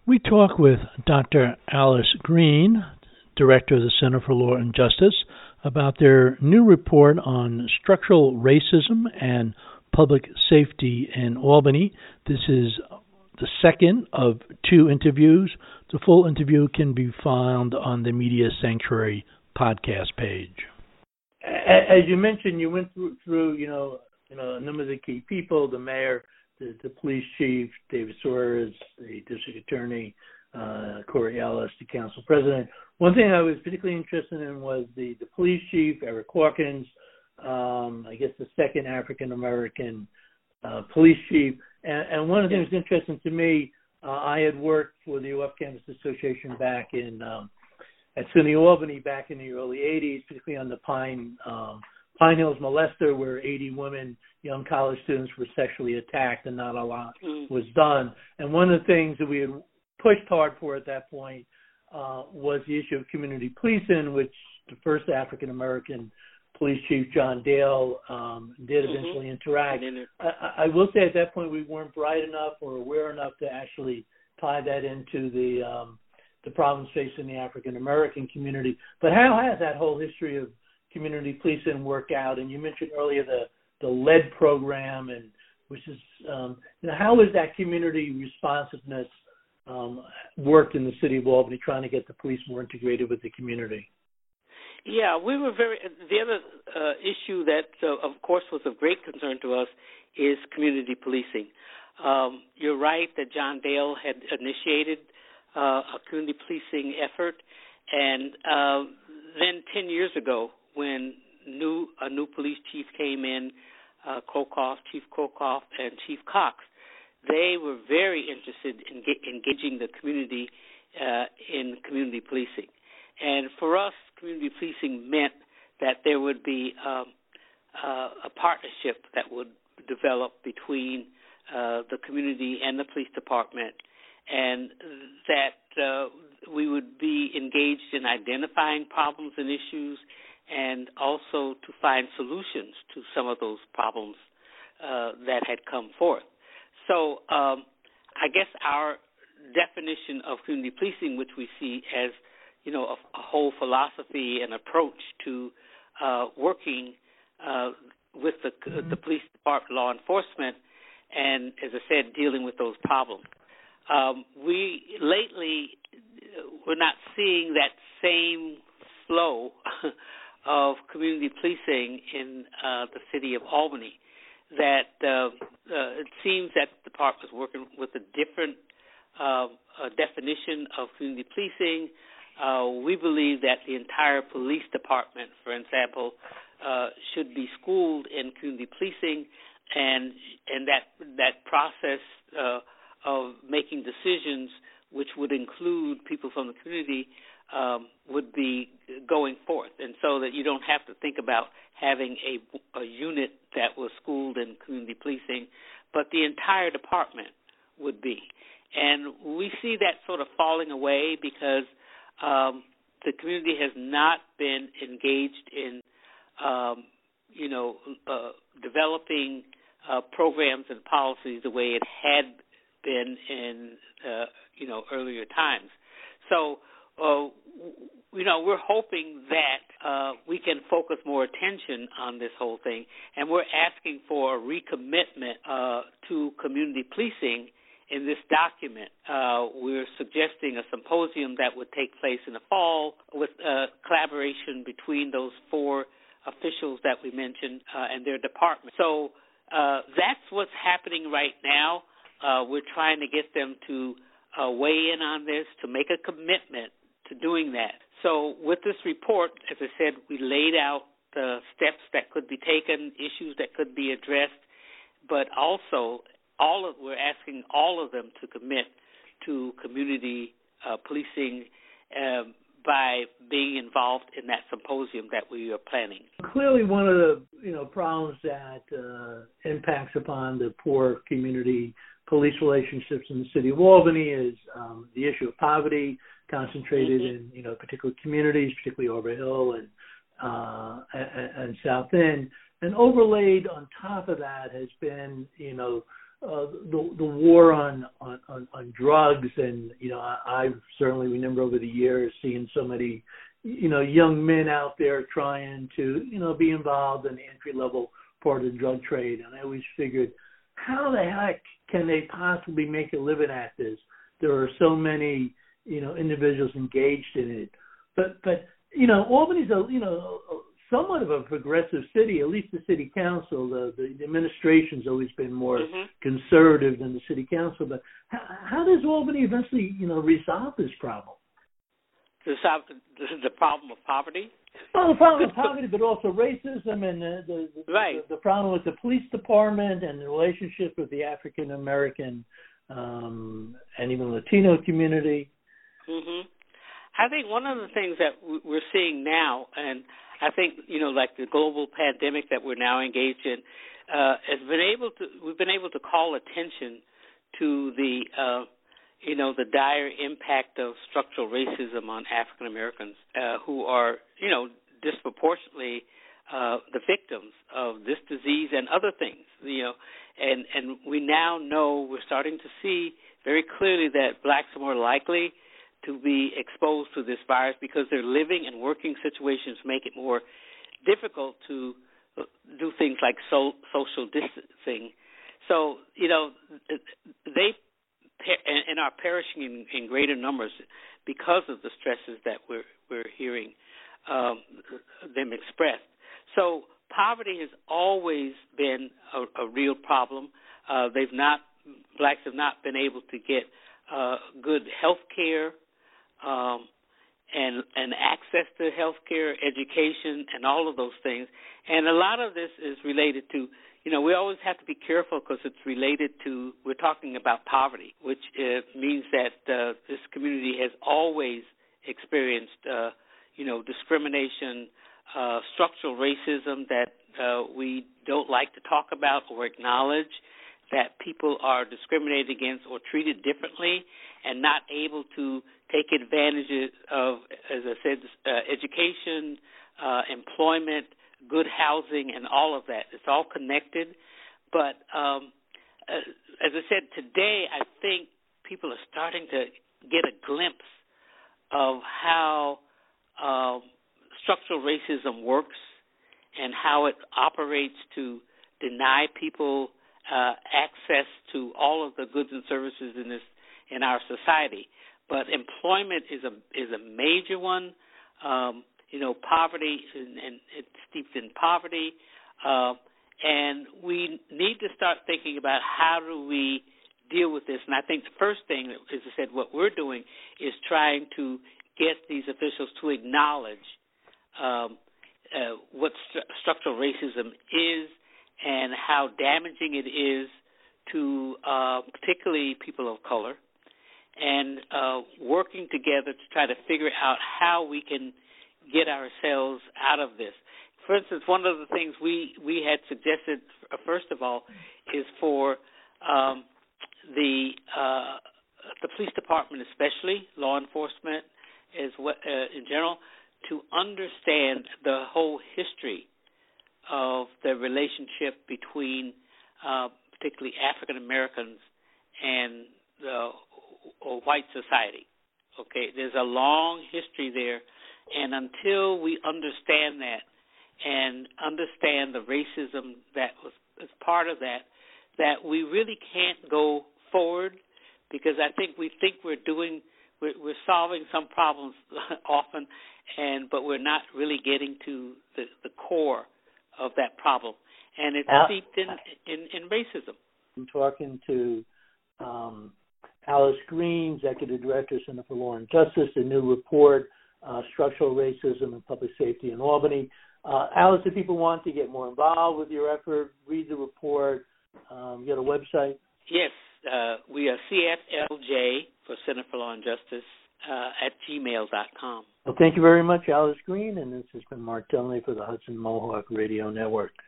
We talk with Dr. Alice Green, Director of the Center for Law and Justice, about their new report on structural racism and public safety in Albany. This is the second of two interviews. The full interview can be found on the Media Sanctuary podcast page. As you mentioned, you went through a number of the key people: the mayor, the police chief, David Suarez, the district attorney, Corey Ellis, the council president. One thing I was particularly interested in was the police chief, Eric Hawkins, I guess the second African-American police chief. And one of the things interesting to me, I had worked for the Off-Campus Association back at SUNY Albany back in the early 80s, particularly on the Pine Hills molester, where 80 women, young college students, were sexually attacked and not a lot was done. And one of the things that we had pushed hard for at that point was the issue of community policing, which the first African-American police chief, John Dale, did eventually interact. I will say at that point we weren't bright enough or aware enough to actually tie that into the problems facing the African-American community. But how has that whole history of community policing work out? And you mentioned earlier the LED program, and which is how is that community responsiveness worked in the city of Albany, trying to get the police more integrated with the community? Yeah, we were the other issue that, of course, was of great concern to us is community policing. You're right that John Dale had initiated a community policing effort, and then 10 years ago, when a new police chief came in, Chief Kolkoff and Chief Cox, they were very interested in engaging the community in community policing. And for us, community policing meant that there would be a partnership that would develop between the community and the police department, and that we would be engaged in identifying problems and issues, and also to find solutions to some of those problems that had come forth. So I guess our definition of community policing, which we see as a whole philosophy and approach to working with the police department, law enforcement, and, as I said, dealing with those problems. We're not seeing that same flow of community policing in the city of Albany. That it seems that the department is working with a different definition of community policing. We believe that the entire police department, for example, should be schooled in community policing, and that process of making decisions, which would include people from the community, would be going forth, and so that you don't have to think about having a unit that was schooled in community policing, but the entire department would be. And we see that sort of falling away because the community has not been engaged in, developing programs and policies the way it had been in, earlier times. So, we're hoping that we can focus more attention on this whole thing, and we're asking for a recommitment to community policing in this document. We're suggesting a symposium that would take place in the fall with collaboration between those four officials that we mentioned and their department. So that's what's happening right now. We're trying to get them to weigh in on this, to make a commitment to doing that. So with this report, as I said, we laid out the steps that could be taken, issues that could be addressed, but also we're asking all of them to commit to community policing by being involved in that symposium that we are planning. Clearly, one of the problems that impacts upon the poor community police relationships in the city of Albany is the issue of poverty, concentrated in particular communities, particularly Arbor Hill and South End, and overlaid on top of that has been the war on drugs, and I certainly remember over the years seeing so many young men out there trying to be involved in the entry level part of the drug trade, and I always figured, how the heck can they possibly make a living at this? There are so many individuals engaged in it, but Albany's somewhat of a progressive city. At least the city council, the administration's always been more conservative than the city council. But how does Albany eventually resolve this problem? Resolve the problem of poverty? Well, the problem of poverty, but also racism and the problem with the police department and the relationship with the African American and even Latino community. I think one of the things that we're seeing now, and I think like the global pandemic that we're now engaged in, we've been able to call attention to the the dire impact of structural racism on African Americans who are disproportionately the victims of this disease and other things. And we now know, we're starting to see very clearly that blacks are more likely to be exposed to this virus because their living and working situations make it more difficult to do things like social distancing. So, they are perishing in greater numbers because of the stresses that we're hearing them expressed. So poverty has always been a real problem. Blacks have not been able to get good health care and access to health care, education, and all of those things. And a lot of this is related to, we always have to be careful because it's related to, we're talking about poverty, which means that this community has always experienced, discrimination, structural racism that we don't like to talk about or acknowledge, that people are discriminated against or treated differently and not able to take advantage of, as I said, education, employment, good housing, and all of that. It's all connected. But as I said, today I think people are starting to get a glimpse of how structural racism works and how it operates to deny people access to all of the goods and services in our society. But employment is a major one. Poverty, and it's steeped in poverty. And we need to start thinking about how do we deal with this. And I think the first thing, as I said, what we're doing is trying to get these officials to acknowledge what structural racism is and how damaging it is to particularly people of color, and working together to try to figure out how we can get ourselves out of this. For instance, one of the things we had suggested, first of all, is for the police department, especially law enforcement, in general, to understand the whole history of the relationship between particularly African Americans and the white society. Okay, there's a long history there, and until we understand that and understand the racism that was as part of that, that we really can't go forward, because I think we think we're solving some problems often, but we're not really getting to the core of that problem, and it's steeped in racism. I'm talking to Alice Green, Executive Director, Center for Law and Justice, a new report, Structural Racism and Public Safety in Albany. Alice, if people want to get more involved with your effort, read the report, you got a website? Yes, we are CFLJ for Center for Law and Justice at gmail.com. Well, thank you very much, Alice Green, and this has been Mark Donnelly for the Hudson Mohawk Radio Network.